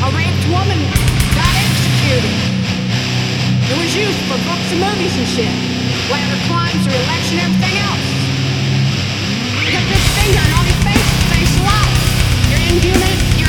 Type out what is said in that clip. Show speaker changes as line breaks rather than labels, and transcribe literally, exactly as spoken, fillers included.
A raped woman got executed. It was used for books and movies and shit. Whatever crimes or election, everything else. You got this finger and on your face, face a lot. You're inhuman,